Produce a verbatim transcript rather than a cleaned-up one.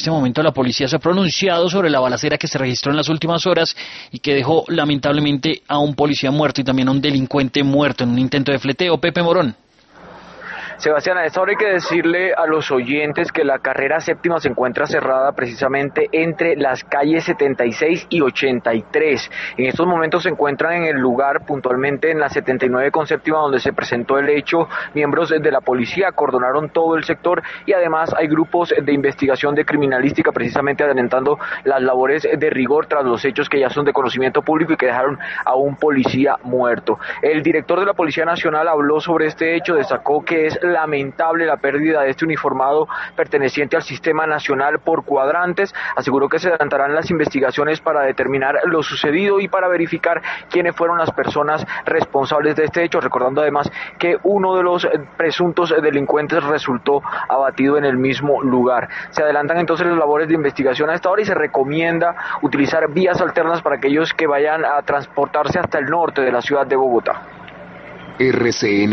este momento la policía se ha pronunciado sobre la balacera que se registró en las últimas horas y que dejó lamentablemente a un policía muerto y también a un delincuente muerto en un intento de fleteo. Pepe Morón. Sebastián, a esta hora hay que decirle a los oyentes que la carrera séptima se encuentra cerrada precisamente entre las calles setenta y seis y ochenta y tres. En estos momentos se encuentran en el lugar, puntualmente en la setenta y nueve con séptima, donde se presentó el hecho. Miembros de la policía acordonaron todo el sector y además hay grupos de investigación de criminalística precisamente adelantando las labores de rigor tras los hechos que ya son de conocimiento público y que dejaron a un policía muerto. El director de la Policía Nacional habló sobre este hecho, destacó que es lamentable la pérdida de este uniformado perteneciente al Sistema Nacional por cuadrantes. Aseguró que se adelantarán las investigaciones para determinar lo sucedido y para verificar quiénes fueron las personas responsables de este hecho, recordando además que uno de los presuntos delincuentes resultó abatido en el mismo lugar. Se adelantan entonces las labores de investigación a esta hora y se recomienda utilizar vías alternas para aquellos que vayan a transportarse hasta el norte de la ciudad de Bogotá. R C N